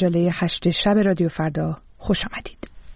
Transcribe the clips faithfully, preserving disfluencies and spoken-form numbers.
مجله هشت شب رادیو فردا خوش آمدید.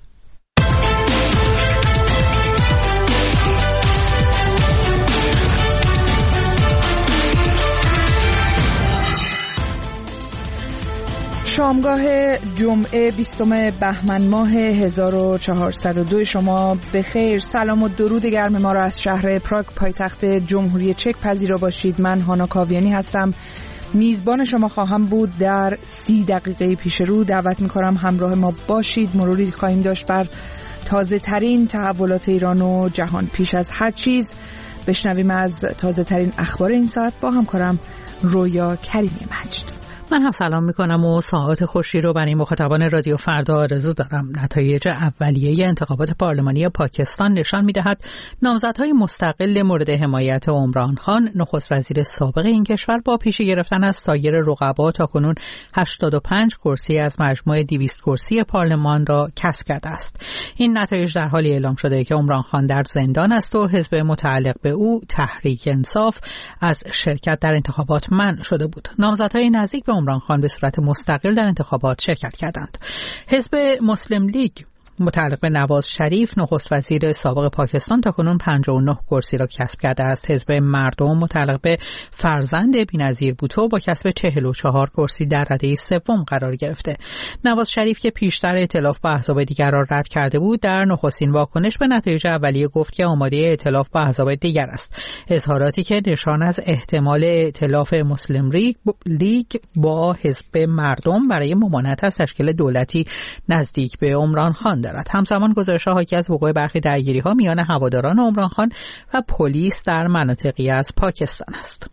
شامگاه جمعه بیستم بهمن ماه هزار و چهارصد و دو شما به خیر. سلام و درود گرم ما را از شهر پراگ پایتخت جمهوری چک پذیرا باشید. من هانا کاویانی هستم، میزبان شما خواهم بود. در سی دقیقه پیش رو دعوت می‌کنم همراه ما باشید. مروری خواهیم داشت بر تازه ترین تحولات ایران و جهان. پیش از هر چیز بشنویم از تازه ترین اخبار این ساعت با همکارم رویا کریمی مجد. من هم سلام میکنم و ساعات خوشی رو برای مخاطبان رادیو فردا آرزو دارم. نتایج اولیه انتخابات پارلمانی پاکستان نشان میدهد نامزدهای مستقل مورد حمایت عمران خان، نخست وزیر سابق این کشور، با پیشی گرفتن از سایر رقبا تاکنون هشتاد و پنج کرسی از مجموع دویست کرسی پارلمان را کسب کرده است. این نتایج در حالی اعلام شده که عمران خان در زندان است و حزب متعلق به او تحریک انصاف از شرکت در انتخابات منع شده بود. نامزدهای نزدیک به عمران خان به صورت مستقل در انتخابات شرکت کردند. حزب مسلم لیگ متعلق به نواز شریف، نخست وزیر سابق پاکستان، تاکنون پنجاه و نه کرسی را کسب کرده است. حزب مردم متعلق به فرزند بی‌نظیر بوتو با کسب چهل و چهار کرسی در رده سوم قرار گرفته. نواز شریف که پیشتر ائتلاف با احزاب دیگر را رد کرده بود، در نخستین واکنش به نتایج اولیه گفت که آماده ائتلاف با احزاب دیگر است. اظهاراتی که نشان از احتمال ائتلاف مسلم لیگ با حزب مردم برای ممانعت از تشکیل دولتی نزدیک به عمران خان دارد. همزمان گزارش‌ها حاکی از وقوع برخی درگیری‌ها میان هواداران عمران خان و پلیس در مناطقی از پاکستان است.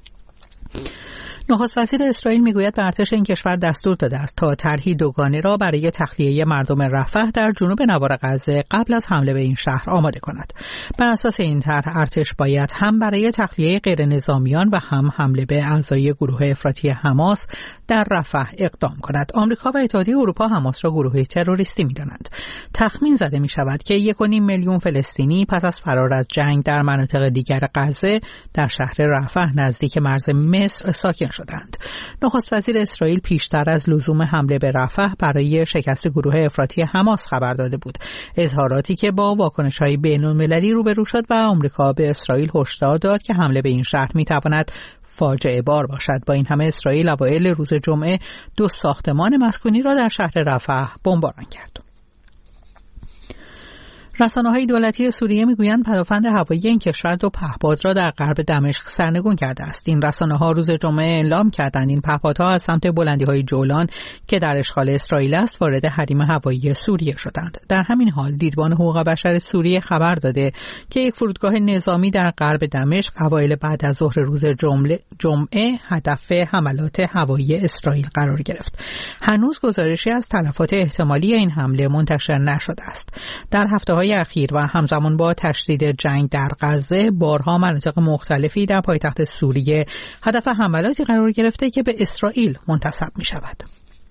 نخست وزیر اسرائیل میگوید به ارتش این کشور دستور داده است تا طرحی دوگانه را برای تخلیه مردم رفح در جنوب نوار غزه قبل از حمله به این شهر آماده کند. بر اساس این طرح ارتش باید هم برای تخلیه غیر نظامیان و هم حمله به اعضای گروه افراطی حماس در رفح اقدام کند. آمریکا و اتحادیه اروپا حماس را گروهی تروریستی می‌دانند. تخمین زده می‌شود که یک و نیم میلیون فلسطینی پس از فرار از جنگ در مناطق دیگر غزه در شهر رفح نزدیک مرز مصر ساکن شدند. نخست وزیر اسرائیل پیشتر از لزوم حمله به رفح برای شکست گروه افراطی حماس خبر داده بود. اظهاراتی که با واکنش‌های بین‌المللی روبرو شد و آمریکا به اسرائیل هشدار داد که حمله به این شهر می‌تواند فاجعه بار باشد. با این همه اسرائیل اوایل روز جمعه دو ساختمان مسکونی را در شهر رفح بمباران کرد. رسانه‌های دولتی سوریه میگویند پدافند هوایی این کشور دو پهپاد را در غرب دمشق سرنگون کرده است. این رسانه‌ها روز جمعه اعلام کردند این پهپادها از سمت بلندی‌های جولان که در اشغال اسرائیل است وارد حریم هوایی سوریه شدند. در همین حال دیدبان حقوق بشر سوریه خبر داده که یک فرودگاه نظامی در غرب دمشق اوایل بعد از ظهر روز جمعه, جمعه هدف حملات هوایی اسرائیل قرار گرفت. هنوز گزارشی از تلفات احتمالی این حمله منتشر نشده است. در هفته‌های اخیر و همزمان با تشدید جنگ در غزه بارها مناطق مختلفی در پایتخت سوریه هدف حملاتی قرار گرفته که به اسرائیل منتسب می شود.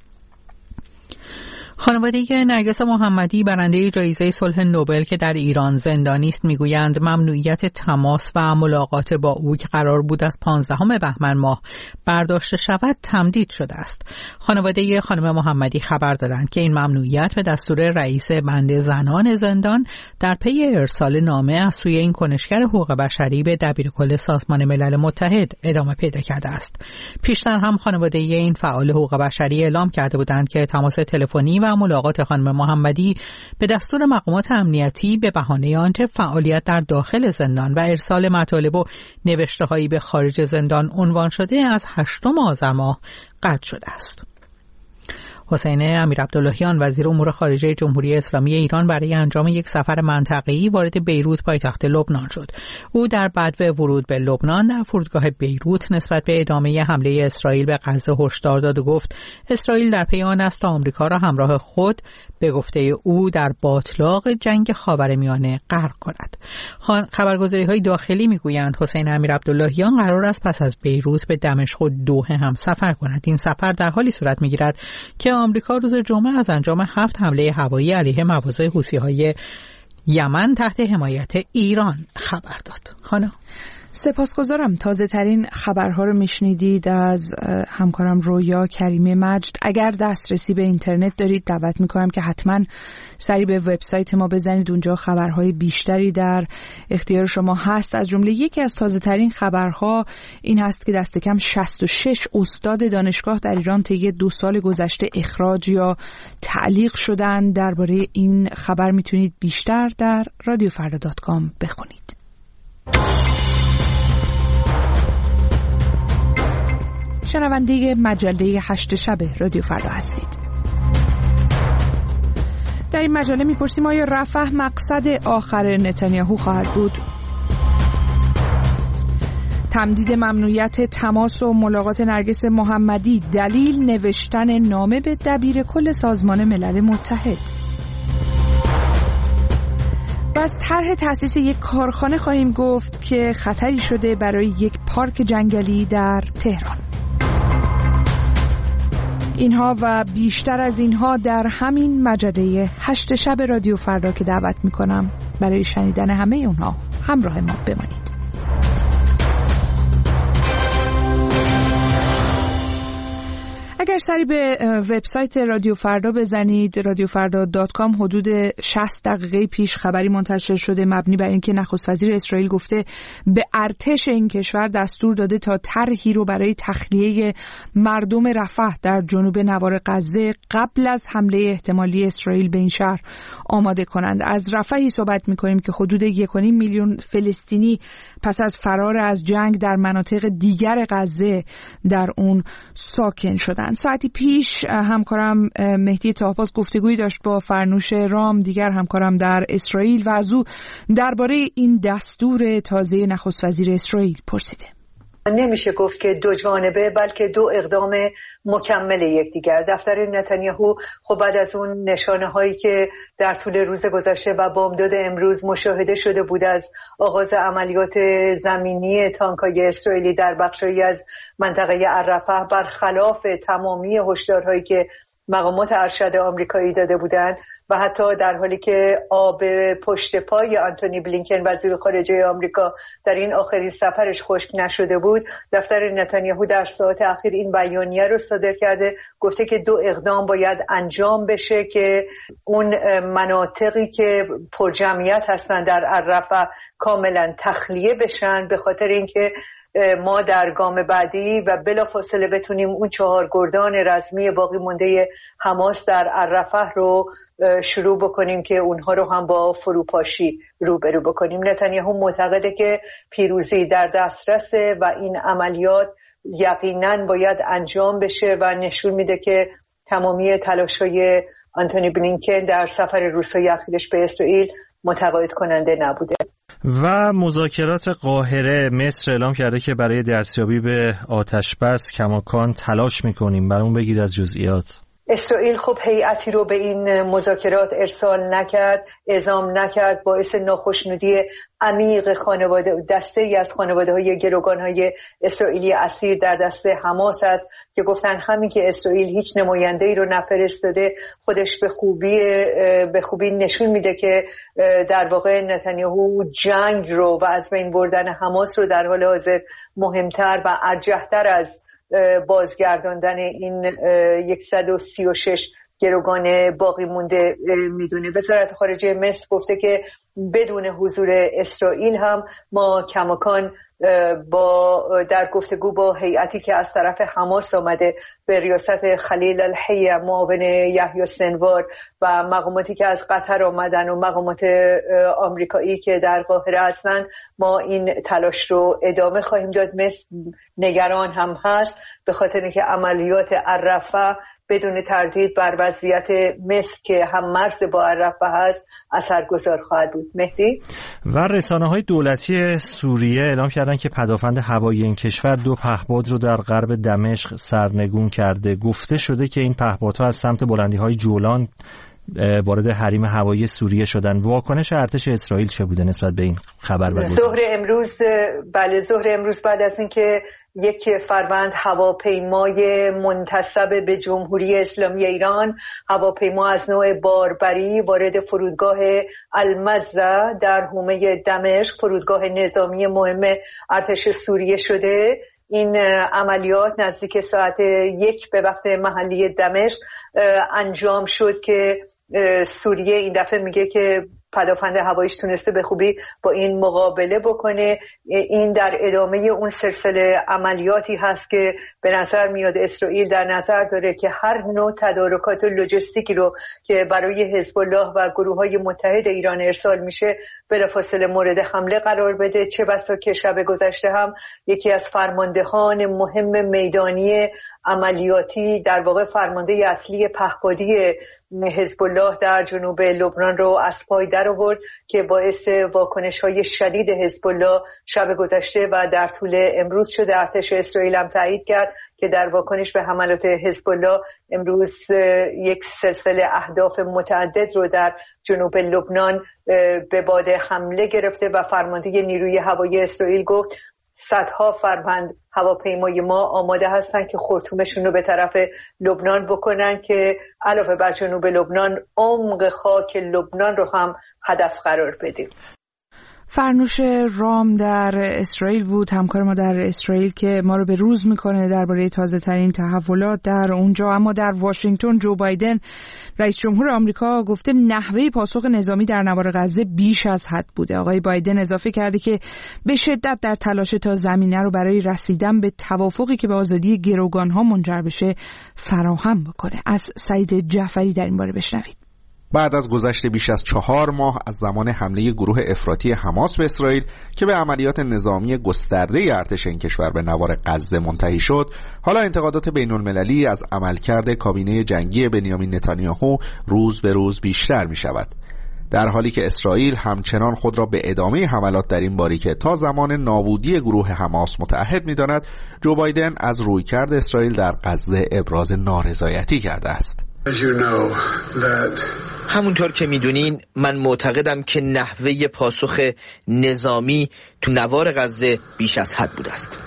خانواده نرگس محمدی برنده جایزه صلح نوبل که در ایران زندانی است میگویند ممنوعیت تماس و ملاقات با او که قرار بود از پانزدهم بهمن ماه برداشته شود تمدید شده است. خانواده خانم محمدی خبر دادند که این ممنوعیت به دستور رئیس بند زنان زندان در پی ارسال نامه از سوی این کنشگر حقوق بشری به دبیرکل سازمان ملل متحد ادامه پیدا کرده است. پیشتر هم خانواده این فعال حقوق بشری اعلام کرده بودند که تماس تلفنی و ملاقات خانم محمدی به دستور مقامات امنیتی به بهانه آنکه فعالیت در داخل زندان و ارسال مطالب و نوشته‌هایی به خارج زندان عنوان شده از هشتم آذر ماه قطع شده است. حسین امیرعبداللهیان وزیر امور خارجه جمهوری اسلامی ایران برای انجام یک سفر منطقه‌ای وارد بیروت پایتخت لبنان شد. او در بدو ورود به لبنان در فرودگاه بیروت نسبت به ادامه حمله اسرائیل به غزه هشدار داد و گفت اسرائیل در پی آن است تا آمریکا را همراه خود به گفته او در باطلاق جنگ خاورمیانه غرق کند. خبرگزاری‌های داخلی میگویند حسین امیرعبداللهیان قرار است پس از بیروت به دمشق و دوحه هم سفر کند. این سفر در حالی صورت میگیرد که آمریکا روز جمعه از انجام هفت حمله هوایی علیه مواضع حوثی‌های یمن تحت حمایت ایران خبر داد. خانم سپاسگزارم. تازه ترین خبرها رو میشنیدید از همکارم رویا کریمی مجد. اگر دسترسی به اینترنت دارید دعوت میکنم که حتما سری به وبسایت ما بزنید، اونجا خبرهای بیشتری در اختیار شما هست. از جمله یکی از تازه ترین خبرها این هست که دست کم شصت و شش استاد دانشگاه در ایران طی دو سال گذشته اخراج یا تعلیق شدن. درباره این خبر میتونید بیشتر در رادیو فردا دات کام بخونید. شنونده مجله هشت شب رادیو فردا هستید. در این مجله میپرسیم آیا رفح مقصد آخر نتانیاهو خواهد بود؟ تمدید ممنوعیت تماس و ملاقات نرگس محمدی دلیل نوشتن نامه به دبیر کل سازمان ملل متحد. و از طرح تأسیس یک کارخانه خواهیم گفت که خطری شده برای یک پارک جنگلی در تهران. اینها و بیشتر از اینها در همین مجله هشت شب رادیو فردا که دعوت میکنم برای شنیدن همه اونها همراه ما بمانید. اگر سری به وبسایت رادیو فردا بزنید رادیو فردا دات کام، حدود شصت دقیقه پیش خبری منتشر شده مبنی بر اینکه نخست وزیر اسرائیل گفته به ارتش این کشور دستور داده تا طرحی رو برای تخلیه مردم رفح در جنوب نوار غزه قبل از حمله احتمالی اسرائیل به این شهر آماده کنند. از رفحی صحبت می‌کنیم که حدود یک و نیم میلیون فلسطینی پس از فرار از جنگ در مناطق دیگر غزه در اون ساکن شدند. ساعتی پیش همکارم مهدی طاهباز گفتگویی داشت با فرنوش رام، دیگر همکارم در اسرائیل، و از او درباره این دستور تازه نخست وزیر اسرائیل پرسیده. نمیشه گفت که دو جانبه بلکه دو اقدام مکمل یکدیگر. دفتر نتانیاهو خب بعد از اون نشانه هایی که در طول روز گذشته و بامداد امروز مشاهده شده بود از آغاز عملیات زمینی تانک‌های اسرائیلی در بخشی از منطقه الرفح، برخلاف تمامی هشدارهایی که مقامات ارشد آمریکایی داده بودند و حتی در حالی که آب پشت پای آنتونی بلینکن وزیر خارجه آمریکا در این آخرین سفرش خشک نشده بود، دفتر نتانیاهو در ساعات اخیر این بیانیه رو صادر کرده، گفته که دو اقدام باید انجام بشه که اون مناطقی که پرجمعیت هستن در الرفح کاملا تخلیه بشن، به خاطر اینکه ما در گام بعدی و بلافاصله بتونیم اون چهار گردان رزمی باقی مونده حماس در الرفح رو شروع بکنیم که اونها رو هم با فروپاشی روبرو بکنیم. نتانیاهو معتقده که پیروزی در دسترسه و این عملیات یقینا باید انجام بشه و نشون میده که تمامی تلاش‌های آنتونی بلینکن در سفر روسیه اخیرش به اسرائیل متقاعد کننده نبوده. و مذاکرات قاهره، مصر اعلام کرده که برای دستیابی به آتش بس کماکان تلاش میکنیم. برامون بگید از جزئیات. اسرائیل خب هیئتی رو به این مذاکرات ارسال نکرد، اعزام نکرد، باعث ناخشنودی عمیق خانواده دسته ای از خانواده‌های گروگان‌های اسرائیلی اسیر در دسته حماس است که گفتن همین که اسرائیل هیچ نماینده‌ای رو نفرستاده خودش به خوبی به خوبی نشون میده که در واقع نتانیاهو جنگ رو و از بین بردن حماس رو در حال حاضر مهمتر و ارجح‌تر از بازگرداندن این صد و سی و شش گروگان باقی مونده میدونه. وزارت خارجه مصر گفته که بدون حضور اسرائیل هم ما کماکان با در گفتگو با هیئتی که از طرف حماس آمده به ریاست خلیل الحی معاون یحیی سنوار و مقاماتی که از قطر آمدن و مقامات آمریکایی که در قاهره هستند، ما این تلاش رو ادامه خواهیم داد. مصر نگران هم هست به خاطر اینکه عملیات الرفح بدون تردید بر وضعیت مصر که هم مرز با الرفح هست اثرگذار خواهد بود. مهدی؟ و رسانه‌های دولتی سوریه اعلام کردن که پدافند هوایی این کشور دو پهپاد رو در غرب دمشق سرنگون کرده. گفته شده که این پهپادها از سمت بلندی‌های جولان وارد حریم هوایی سوریه شدن. واکنش ارتش اسرائیل چه بوده نسبت به این خبر؟ ظهر امروز بله ظهر امروز بعد از اینکه یک فروند هواپیمای منتسب به جمهوری اسلامی ایران، هواپیما از نوع باربری، وارد فرودگاه المزه در حومه دمشق، فرودگاه نظامی مهم ارتش سوریه شده. این عملیات نزدیک ساعت یک به وقت محلی دمشق انجام شد که سوریه این دفعه میگه که پدافند هواییش تونسته به خوبی با این مقابله بکنه. این در ادامه اون سلسله عملیاتی هست که به نظر میاد اسرائیل در نظر داره که هر نوع تدارکات لوجستیکی رو که برای حزب الله و گروه‌های متحد ایران ارسال میشه بلافاصله مورد حمله قرار بده. چه بسا که شب گذشته هم یکی از فرماندهان مهم میدانی عملیاتی، در واقع فرمانده اصلی پهپادی حزب الله در جنوب لبنان رو از پای در آورد که باعث واکنش‌های شدید حزب الله شب گذشته و در طول امروز شده. ارتش اسرائیل هم تایید کرد که در واکنش به حملات حزب الله امروز یک سلسله اهداف متعدد رو در جنوب لبنان به باد حمله گرفته و فرمانده نیروی هوایی اسرائیل گفت صدها فروند هواپیمای ما آماده هستن که خرطومشون رو به طرف لبنان بکنن که علاوه بر جنوب لبنان عمق خاک لبنان رو هم هدف قرار بدیم. فرنوش رام در اسرائیل بود، همکار ما در اسرائیل، که ما رو به روز میکنه درباره تازه ترین تحولات در اونجا. اما در واشنگتن جو بایدن رئیس جمهور آمریکا گفته نحوه پاسخ نظامی در نوار غزه بیش از حد بوده. آقای بایدن اضافه کرده که به شدت در تلاش تا زمینه رو برای رسیدن به توافقی که به آزادی گروگانها منجر بشه فراهم بکنه. از سعید جعفری در این باره بشنوید. بعد از گذشت بیش از چهار ماه از زمان حمله گروه افراطی حماس به اسرائیل که به عملیات نظامی گسترده ارتش این کشور به نوار غزه منتهی شد، حالا انتقادات بین المللی از عملکرد کابینه جنگی بنیامین نتانیاهو روز به روز بیشتر می شود. در حالی که اسرائیل همچنان خود را به ادامه حملات در این باریکه تا زمان نابودی گروه حماس متعهد می داند، جو بایدن از رویکرد اسرائیل در غزه ابراز نارضایتی کرده است. همونطور که میدونین من معتقدم که نحوه پاسخ نظامی تو نوار غزه بیش از حد بوده است.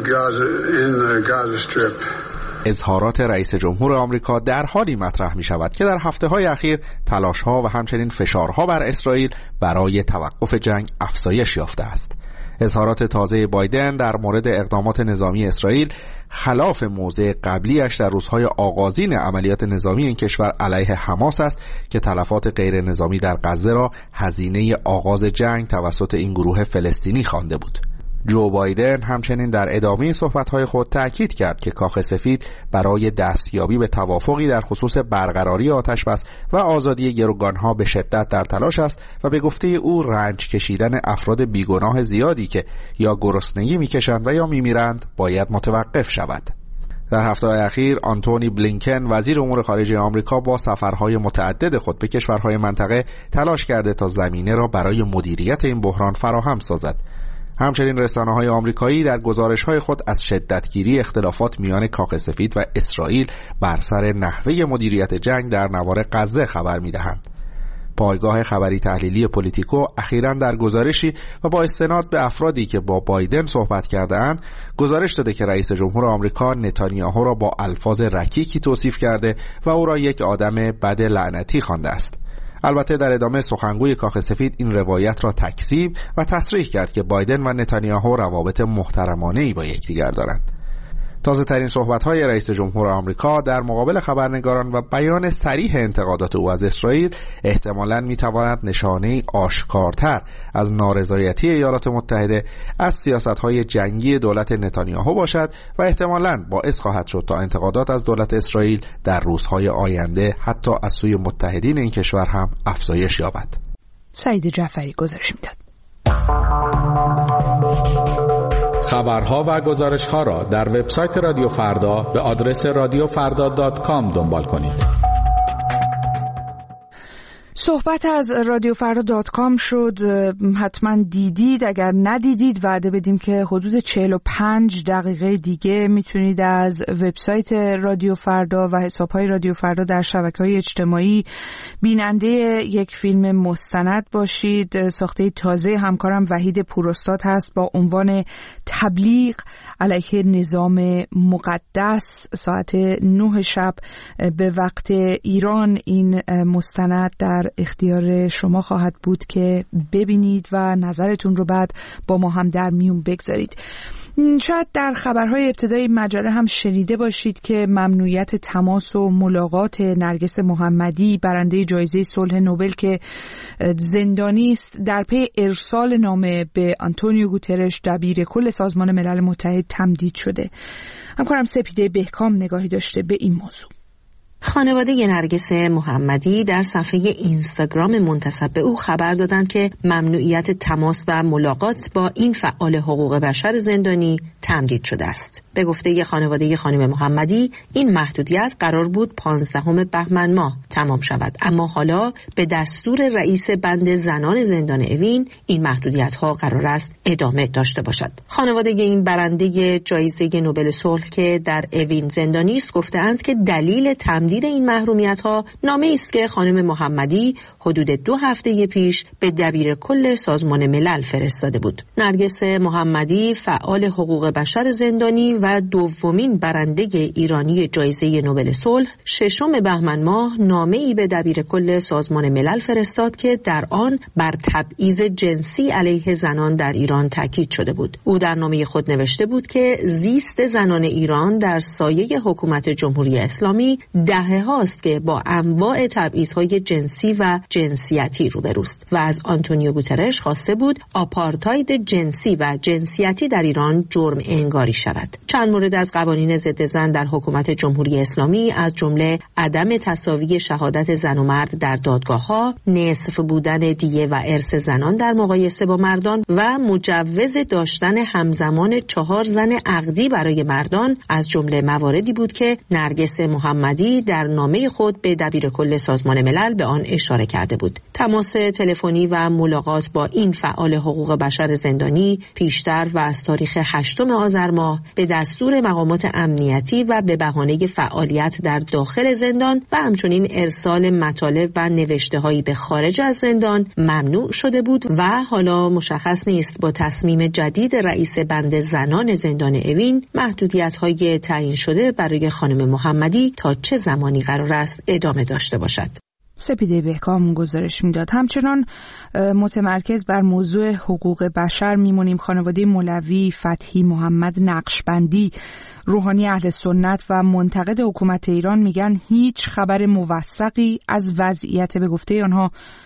اظهارات رئیس جمهور آمریکا در حالی مطرح می شود که در هفته های اخیر تلاش ها و همچنین فشارها بر اسرائیل برای توقف جنگ افزایش یافته است. اظهارات تازه بایدن در مورد اقدامات نظامی اسرائیل خلاف موضع قبلیش در روزهای آغازین عملیات نظامی این کشور علیه حماس است که تلفات غیر نظامی در غزه را هزینه آغاز جنگ توسط این گروه فلسطینی خوانده بود. جو بایدن همچنین در ادامه صحبت‌های خود تأکید کرد که کاخ سفید برای دستیابی به توافقی در خصوص برقراری آتش‌بس و آزادی گروگانها به شدت در تلاش است و به گفته او رنج کشیدن افراد بیگناه زیادی که یا گرسنگی می‌کشند و یا می‌میرند باید متوقف شود. در هفته‌های اخیر آنتونی بلینکن وزیر امور خارجه آمریکا با سفرهای متعدد خود به کشورهای منطقه تلاش کرده تا زمینه را برای مدیریت این بحران فراهم سازد. همچنین رسانه‌های آمریکایی در گزارش‌های خود از شدتگیری اختلافات میان کاخ سفید و اسرائیل بر سر نحوه مدیریت جنگ در نوار غزه خبر می‌دهند. پایگاه خبری تحلیلی پولیتیکو اخیراً در گزارشی و با استناد به افرادی که با بایدن صحبت کرده‌اند گزارش داده که رئیس جمهور آمریکا نتانیاهو را با الفاظ رکیکی توصیف کرده و او را یک آدم بد لعنتی خوانده است. البته در ادامه سخنگوی کاخ سفید این روایت را تکذیب و تصریح کرد که بایدن و نتانیاهو روابط محترمانه‌ای با یکدیگر دارند. تازه ترین صحبت‌های رئیس جمهور آمریکا در مقابل خبرنگاران و بیان صریح انتقادات او از اسرائیل احتمالاً می‌تواند نشانه‌ای آشکارتر از نارضایتی ایالات متحده از سیاست‌های جنگی دولت نتانیاهو باشد و احتمالاً باعث خواهد شد تا انتقادات از دولت اسرائیل در روزهای آینده حتی از سوی متحدین این کشور هم افزایش یابد. سعید جعفری گزارش می‌داد. خبرها و گزارش‌ها را در وبسایت رادیو فردا به آدرس رادیو فردا دات کام دنبال کنید. صحبت از رادیو فردا دات کام شد، حتما دیدید. اگر ندیدید وعده بدیم که حدود چهل و پنج دقیقه دیگه میتونید از وبسایت رادیو فردا و حساب‌های رادیو فردا در شبکه‌های اجتماعی بیننده یک فیلم مستند باشید. ساخته تازه همکارم وحید پوراستاد هست با عنوان تبلیغ علیه نظام مقدس. ساعت نه شب به وقت ایران این مستند در اختیار شما خواهد بود که ببینید و نظرتون رو بعد با ما هم در میون بگذارید. شاید در خبرهای ابتدایی مجله هم شنیده باشید که ممنوعیت تماس و ملاقات نرگس محمدی برنده جایزه صلح نوبل که زندانی است در پی ارسال نامه به آنتونیو گوترش دبیر کل سازمان ملل متحد تمدید شده. همکارم سپیده بهکام نگاهی داشته به این موضوع. خانواده نرگس محمدی در صفحه اینستاگرام منتسب به او خبر دادند که ممنوعیت تماس و ملاقات با این فعال حقوق بشر زندانی تمدید شده است. به گفته خانواده خانم محمدی این محدودیت قرار بود پانزدهم بهمن ماه تمام شود، اما حالا به دستور رئیس بند زنان زندان اوین این محدودیت ها قرار است ادامه داشته باشد. خانواده این برنده جایزه نوبل صلح که در اوین زندانی است گفتند که دلیل تمدید این محرومیت ها نامه است که خانم محمدی حدود دو هفته پیش به دبیر کل سازمان ملل فرستاده بود. نرگس محمدی فعال حقوق بشر زندانی و دومین برنده ایرانی جایزه نوبل صلح ششم بهمن ماه نامه ای به دبیر کل سازمان ملل فرستاد که در آن بر تبعیض جنسی علیه زنان در ایران تاکید شده بود. او در نامه خود نوشته بود که زیست زنان ایران در سایه حکومت جمهوری اسلامی دهه هاست که با انواع تبعیض‌های جنسی و جنسیتی روبروست و از آنتونیو گوترش خواسته بود آپارتاید جنسی و جنسیتی در ایران جرم انگاری شود. چند مورد از قوانین ضد زن در حکومت جمهوری اسلامی از جمله عدم تساوی شهادت زن و مرد در دادگاه‌ها، نصف بودن دیه و ارث زنان در مقایسه با مردان و مجوز داشتن همزمان چهار زن عقدی برای مردان از جمله مواردی بود که نرگس محمدی در نامه خود به دبیر کل سازمان ملل به آن اشاره کرده بود. تماس تلفنی و ملاقات با این فعال حقوق بشر زندانی پیشتر و از تاریخ هشتم آذر ماه به دستور مقامات امنیتی و به بهانه فعالیت در داخل زندان و همچنین ارسال مطالب و نوشته‌هایی به خارج از زندان ممنوع شده بود و حالا مشخص نیست با تصمیم جدید رئیس بند زنان زندان اوین محدودیت‌های تعیین شده برای خانم محمدی تا چه زمانی قرار است ادامه داشته باشد. سپیده بهکام گزارش میداد. همچنان متمرکز بر موضوع حقوق بشر میمونیم. خانواده مولوی فتحی محمد نقشبندی روحانی اهل سنت و منتقد حکومت ایران میگن هیچ خبر موثقی از وضعیت به گفته آنها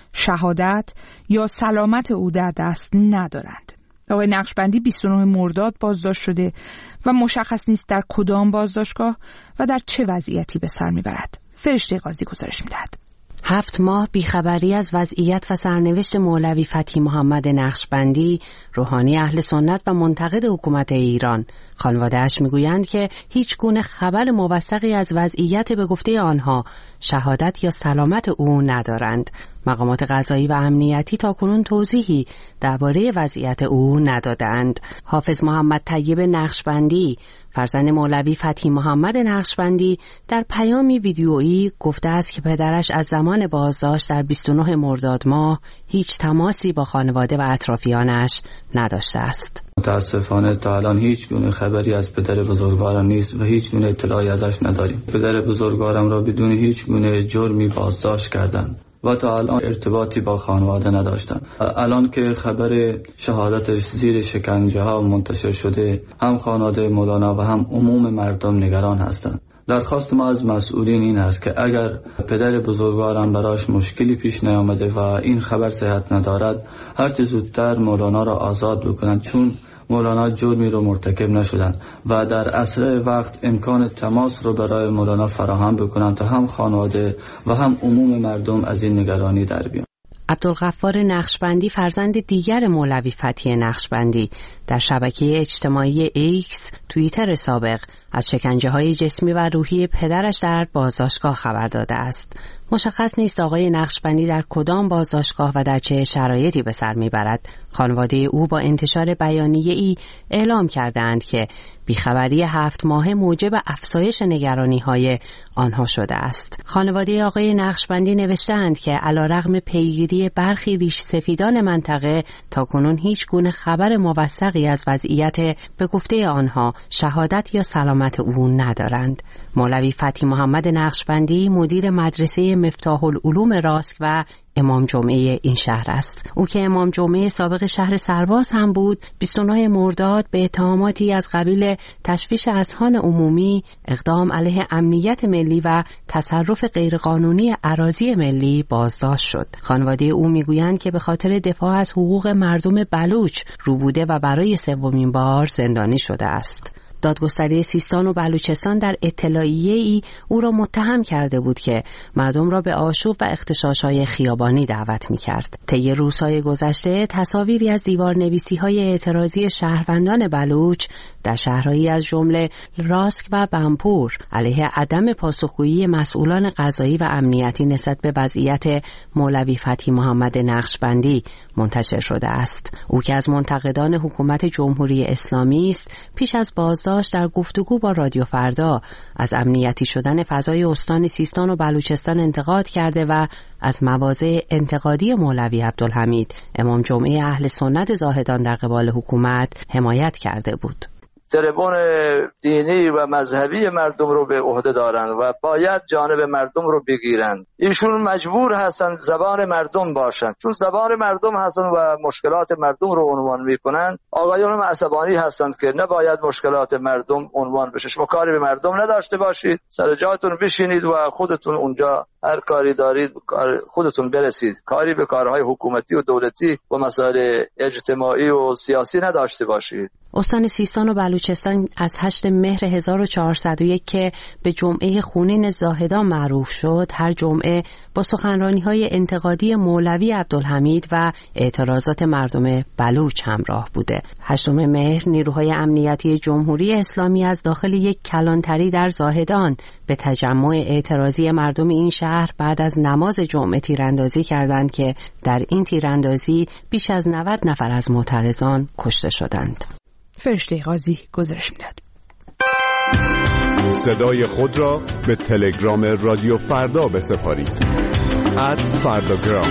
شهادت یا سلامت او در دست ندارند. آقای نقشبندی بیست و نهم مرداد بازداشت شده و مشخص نیست در کدام بازداشتگاه و در چه وضعیتی به سر میبرد. فرشته قاضی گزارش میدهد. هفت ماه بیخبری از وضعیت و سرنوشت مولوی فتحی محمد نقشبندی روحانی اهل سنت و منتقد حکومت ایران. خانواده‌اش میگویند که هیچ گونه خبر موثقی از وضعیت به گفته آنها شهادت یا سلامت او ندارند. مقامات قضایی و امنیتی تاکنون توضیحی درباره وضعیت او ندادند. حافظ محمد طیب نقشبندی فرزند مولوی فتحی محمد نقشبندی در پیامی ویدیویی گفته است که پدرش از زمان بازداشت در بیست و نه مرداد ماه هیچ تماسی با خانواده و اطرافیانش نداشته است. متاسفانه تا الان هیچ گونه خبری از پدر بزرگوارم نیست و هیچ گونه اطلاعی ازش نداریم. پدر بزرگوارم را بدون هیچ گونه جرمی بازداشت کردند و تا الان ارتباطی با خانواده نداشتن. الان که خبر شهادتش زیر شکنجه ها منتشر شده، هم خانواده مولانا و هم عموم مردم نگران هستند. درخواست ما از مسئولین این است که اگر پدر بزرگوارم براش مشکلی پیش نیامده و این خبر صحت ندارد، هر چه زودتر مولانا را آزاد بکنند، چون مولانا جرمی رو مرتکب نشدن و در اسرع وقت امکان تماس رو برای مولانا فراهم بکنن تا هم خانواده و هم عموم مردم از این نگرانی در بیان. عبدالغفار نقشبندی فرزند دیگر مولوی فتحی نقشبندی در شبکه اجتماعی ایکس توییتر سابق از شکنجه‌های جسمی و روحی پدرش در بازداشتگاه خبر داده است. مشخص نیست آقای نقشبندی در کدام بازداشتگاه و در چه شرایطی به سر میبرد. خانواده او با انتشار بیانیه‌ای اعلام کردند که بیخبری هفت ماهه موجب افزایش نگرانی‌های آنها شده است. خانواده آقای نقشبندی نوشتند که علیرغم پیگیری برخی ریش سفیدان منطقه تاکنون هیچ گونه خبر موثقی از وضعیت به گفته آنها شهادت یا سلامت او ندارند. مولوی فتحی محمد نقشبندی مدیر مدرسه مفتاح العلوم راسک و امام جمعه این شهر است. او که امام جمعه سابق شهر سرباز هم بود، بیست و نه مرداد به اتهاماتی از قبیل تشویش اذهان عمومی، اقدام علیه امنیت ملی و تصرف غیرقانونی اراضی ملی بازداشت شد. خانواده او میگویند که به خاطر دفاع از حقوق مردم بلوچ رو بوده و برای سومین بار زندانی شده است. دادگستری سیستان و بلوچستان در اطلاعیه‌ای او را متهم کرده بود که مردم را به آشوب و اغتشاش‌های خیابانی دعوت می‌کرد. طی روزهای گذشته تصاویری از دیوارنویسی‌های اعتراضی شهروندان بلوچ در شهرهایی از جمله راسک و بنپور علیه عدم پاسخگویی مسئولان قضایی و امنیتی نسبت به وضعیت مولوی فتحی محمد نقشبندی منتشر شده است. او که از منتقدان حکومت جمهوری اسلامی است، پیش از بازداشت در گفتگو با رادیو فردا از امنیتی شدن فضای استان سیستان و بلوچستان انتقاد کرده و از مواضع انتقادی مولوی عبدالحمید امام جمعه اهل سنت زاهدان در قبال حکومت حمایت کرده بود. تریبون دینی و مذهبی مردم رو به عهده دارند و باید جانب مردم رو بگیرند. ایشون مجبور هستند زبان مردم باشند، چون زبان مردم هستند و مشکلات مردم رو عنوان میکنند. آقایون هم عصبانی هستند که نباید مشکلات مردم عنوان بشه. شما کاری به مردم نداشته باشید، سر جاتون بشینید و خودتون اونجا هر کاری دارید خودتون برسید. کاری به کارهای حکومتی و دولتی و مسائل اجتماعی و سیاسی نداشته باشید. استان سیستان و بلوچستان از هشتم مهر هزار و چهارصد و یک که به جمعه خونین زاهدان معروف شد، هر جمعه با سخنرانی‌های انتقادی مولوی عبدالحمید و اعتراضات مردم بلوچ همراه بوده. هشتم مهر نیروهای امنیتی جمهوری اسلامی از داخل یک کلانتری در زاهدان به تجمع اعتراضی مردم این شهر بعد از نماز جمعه تیراندازی کردند که در این تیراندازی بیش از نود نفر از معترضان کشته شدند. فرشته قاضی گزارش میداد. صدای خود را به تلگرام رادیو فردا بسپارید. ات فرداگرام.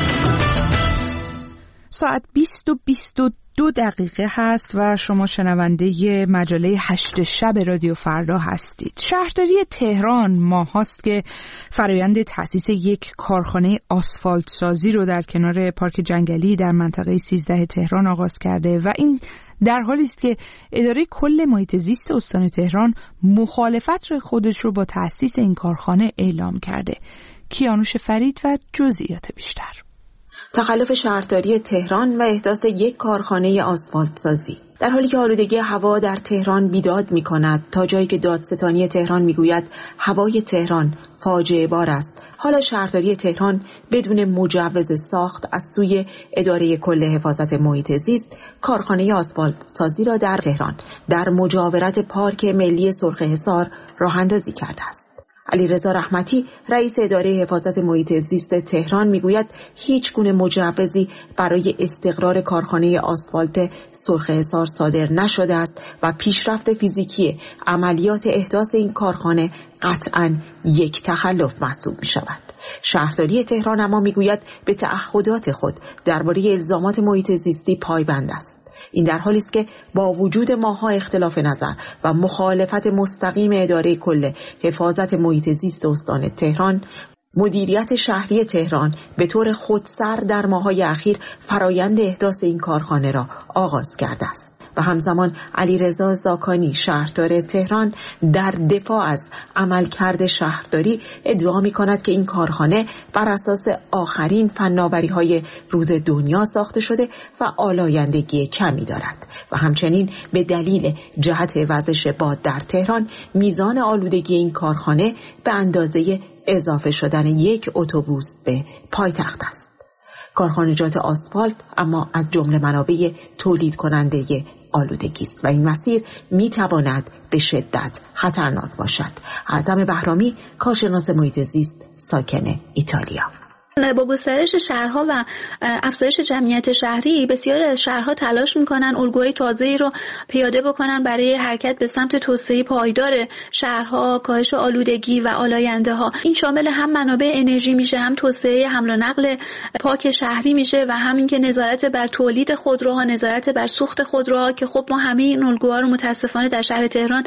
ساعت بیست و بیست و دو دقیقه هست و شما شنونده مجله هشت شب رادیو فردا هستید. شهرداری تهران ماهاست که فرایند تأسیس یک کارخانه آسفالت سازی رو در کنار پارک جنگلی در منطقه سیزده تهران آغاز کرده و این در حالی است که اداره کل محیط زیست استان تهران مخالفت رو خودش رو با تأسیس این کارخانه اعلام کرده. کیانوش فرید و جزئیات بیشتر. تخلف شهرداری تهران و احداث یک کارخانه آسفالت سازی در حالی که آلودگی هوا در تهران بیداد می کند تا جایی که دادستانی تهران می گوید هوای تهران فاجعه بار است، حالا شهرداری تهران بدون مجوز ساخت از سوی اداره کل حفاظت محیط زیست کارخانه آسفالت سازی را در تهران در مجاورت پارک ملی سرخه‌حصار راه اندازی کرده است. علیرضا رحمتی رئیس اداره حفاظت محیط زیست تهران میگوید هیچ گونه مجوزی برای استقرار کارخانه آسفالت سرخه‌حصار صادر نشده است و پیشرفت فیزیکی عملیات احداث این کارخانه قطعاً یک تخلف محسوب می شود. شهرداری تهران اما میگوید به تعهدات خود درباره الزامات محیط زیستی پایبند است. این در حالی است که با وجود ماها اختلاف نظر و مخالفت مستقیم اداره کل حفاظت محیط زیست استان تهران، مدیریت شهری تهران به طور خودسر در ماه‌های اخیر فرایند احداث این کارخانه را آغاز کرده است و همزمان علیرضا زاکانی شهردار تهران در دفاع از عملکرد شهرداری ادعا می‌کند که این کارخانه بر اساس آخرین فناوری‌های روز دنیا ساخته شده و آلایندگی کمی دارد و همچنین به دلیل جهت وزش باد در تهران میزان آلودگی این کارخانه به اندازه اضافه شدن یک اتوبوس به پایتخت است. کارخانجات آسفالت اما از جمله منابع تولید کننده آلودگی است و این مسیر میتواند به شدت خطرناک باشد. اعظم بهرامی، کارشناس محیط زیست، ساکن ایتالیا: با گسترش شهرها و افزایش جمعیت شهری، بسیاری از شهرها تلاش میکنن الگوهای تازه‌ای رو پیاده بکنن برای حرکت به سمت توسعه پایدار شهرها، کاهش آلودگی و آلاینده‌ها. این شامل هم منابع انرژی میشه، هم توسعه حمل و نقل پاک شهری میشه و همین که نظارت بر تولید خودروها، نظارت بر سوخت خودروها، که خب ما همه این الگوها رو متاسفانه در شهر تهران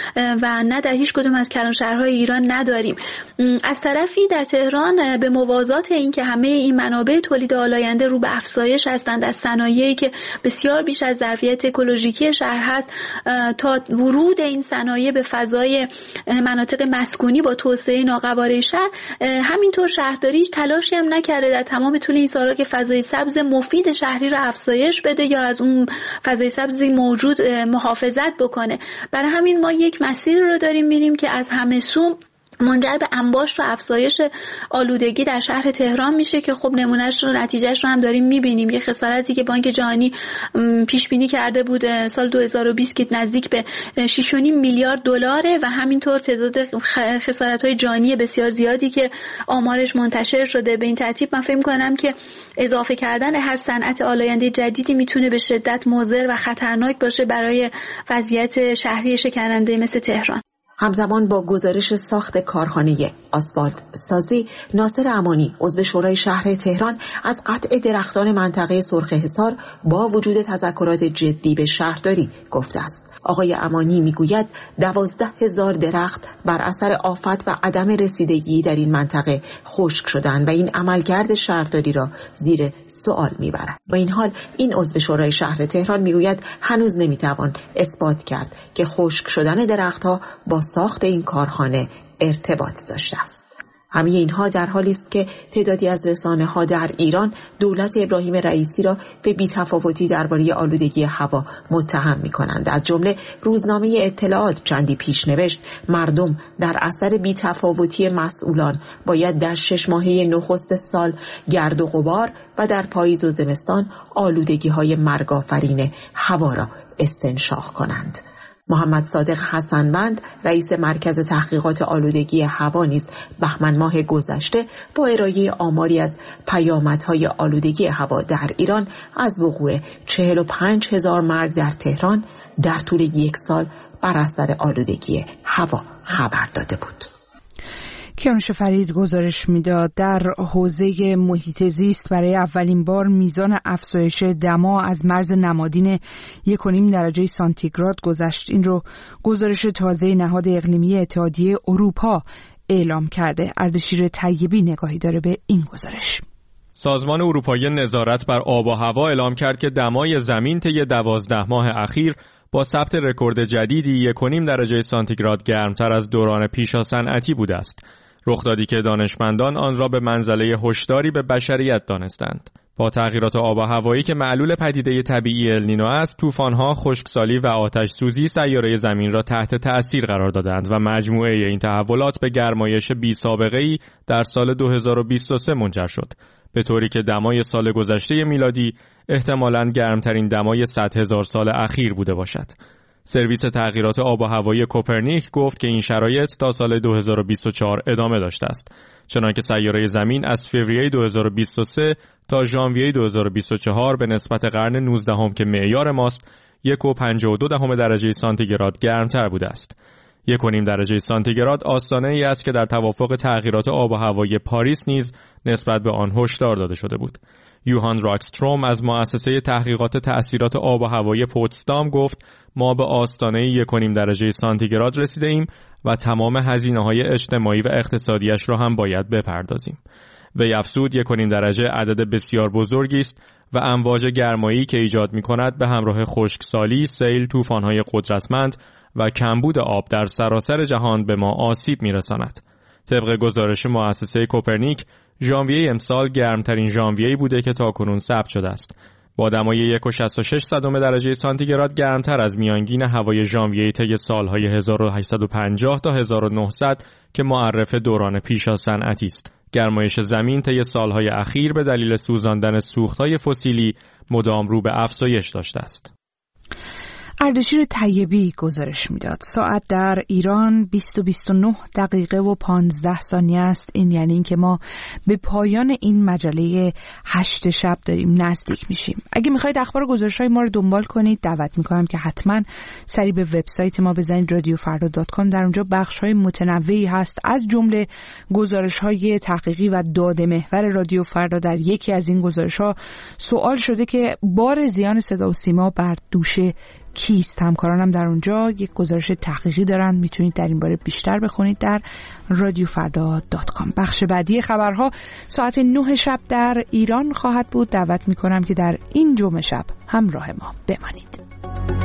و نه در هیچ کدوم از کلان شهرهای ایران نداریم. از طرفی در تهران به موازات این که همه این منابع تولید آلاینده رو به افزایش هستند، از صنایعی که بسیار بیش از ظرفیت اکولوژیکی شهر هست تا ورود این صنایع به فضای مناطق مسکونی با توسعه ناقواره شهر، همینطور شهرداری تلاشی هم نکرده در تمام طول این سالها که فضای سبز مفید شهری رو افزایش بده یا از اون فضای سبزی موجود محافظت بکنه. برای همین ما یک مسیر رو داریم میریم که از همه سو منجر به انباشت و افزایش آلودگی در شهر تهران میشه که خب نمونهش رو نتیجهش رو هم داریم میبینیم. یه خسارتی که بانک جهانی پیش بینی کرده بود سال دو هزار و بیست که نزدیک به شش و نیم میلیارد دلاره و همینطور تعداد خسارت‌های جانی بسیار زیادی که آمارش منتشر شده. به این ترتیب من فکر می‌کنم که اضافه کردن هر صنعت آلاینده جدیدی میتونه به شدت مضر و خطرناک باشه برای وضعیت شهری شکننده مثل تهران. همزمان با گزارش ساخت کارخانه آسفالت سازی، ناصر امانی، عضو شورای شهر تهران، از قطع درختان منطقه سرخ حصار با وجود تذکرات جدی به شهرداری گفته است. آقای امانی میگوید دوازده هزار درخت بر اثر آفت و عدم رسیدگی در این منطقه خشک شدند و این عملکرد شهرداری را زیر سوال میبرد. با این حال این عضو شورای شهر تهران میگوید هنوز نمیتوان اثبات کرد که خشک شدن درختها با ساخت این کارخانه ارتباط داشته است. همه اینها در حالی است که تعدادی از رسانه‌ها در ایران دولت ابراهیم رئیسی را به بی‌تفاوتی درباره آلودگی هوا متهم می‌کنند. از جمله روزنامه اطلاعات چندی پیش نوشت مردم در اثر بی‌تفاوتی مسئولان باید در شش ماهه نخست سال گرد و غبار و در پاییز و زمستان آلودگی‌های مرگ‌آفرین هوا را استنشاق کنند. محمد صادق حسنوند، رئیس مرکز تحقیقات آلودگی هوا نیز بهمن ماه گذشته با ارائه آماری از پیامدهای آلودگی هوا در ایران از وقوع چهل و پنج هزار مرگ در تهران در طول یک سال بر اثر آلودگی هوا خبر داده بود. کیانوش فرید گزارش میداد در حوزه محیط زیست برای اولین بار میزان افزایش دما از مرز نمادین یک و نیم درجه سانتیگراد گذشت. این رو گزارش تازه نهاد اقلیمی اتحادیه اروپا اعلام کرده. اردشیر طیبی نگاهی داره به این گزارش. سازمان اروپایی نظارت بر آب و هوا اعلام کرد که دمای زمین طی دوازده ماه اخیر با ثبت رکورد جدیدی یک و نیم درجه سانتیگراد گرمتر از دوران پیشا صنعتی بوده است. رخدادی که دانشمندان آن را به منزله هشداری به بشریت دانستند. با تغییرات آب و هوایی که معلول پدیده طبیعی النینو است، طوفان‌ها، خشکسالی و آتش سوزی سیاره زمین را تحت تأثیر قرار دادند و مجموعه این تحولات به گرمایش بی‌سابقه‌ای در سال دو هزار و بیست و سه منجر شد، به طوری که دمای سال گذشته میلادی احتمالاً گرمترین دمای صد هزار سال اخیر بوده باشد. سرویس تغییرات آب و هوایی کوپرنیک گفت که این شرایط تا سال دو هزار و بیست و چهار ادامه داشته است، چنانکه سیاره زمین از فوریه دو هزار و بیست و سه تا ژانویه دو هزار و بیست و چهار به نسبت قرن نوزدهم که معیار ماست یک و پنجاه و دو دهم درجه سانتیگراد گرمتر بوده است. یک و نیم درجه سانتیگراد آستانه ای است که در توافق تغییرات آب و هوایی پاریس نیز نسبت به آن هشدار داده شده بود. یوهان راکستروم از مؤسسه تحقیقات تأثیرات آب و هوایی پوتسدام گفت ما به آستانه یک و نیم درجه سانتیگراد رسیده ایم و تمام هزینه‌های اجتماعی و اقتصادیش را هم باید بپردازیم. وی افزود یک و نیم درجه عدد بسیار بزرگی است و امواج گرمایی که ایجاد می‌کند به همراه خشکسالی، سیل، طوفان‌های قدرتمند و کمبود آب در سراسر جهان به ما آسیب می‌رساند. طبق گزارش مؤسسه کوپرنیک، ژانویه امسال گرمترین ژانویه‌ای بوده که تاکنون ثبت شده است، با دمای یک و شصت و شش صدم درجه سانتیگراد گرمتر از میانگین هوای ژانویه طی سالهای هزار و هشتصد و پنجاه تا هزار و نهصد که معرف دوران پیشا صنعتی است. گرمایش زمین طی سالهای اخیر به دلیل سوزاندن سوخت‌های فسیلی مدام رو به افزایش داشته است. اردشیر طیبی گزارش میداد. ساعت در ایران بیست و بیست و نه دقیقه و پانزده ثانیه است. این یعنی این که ما به پایان این مجله هشت شب داریم نزدیک میشیم. اگه میخواید اخبار گزارش‌های ما رو دنبال کنید، دعوت میکنم که حتما سری به وبسایت ما بزنید رادیو فردا دات کام. در اونجا بخش‌های متنوعی هست، از جمله گزارش‌های تحقیقی و داده محور رادیو فردا. در یکی از این گزارش‌ها سوال شده که بار زیان صدا و سیما بر دوش کیست؟ همکارانم در اونجا یک گزارش تحقیقی دارن، میتونید در این باره بیشتر بخونید در رادیو فردا دات کام. بخش بعدی خبرها ساعت نه شب در ایران خواهد بود. دعوت میکنم که در این جمعه شب همراه ما بمانید.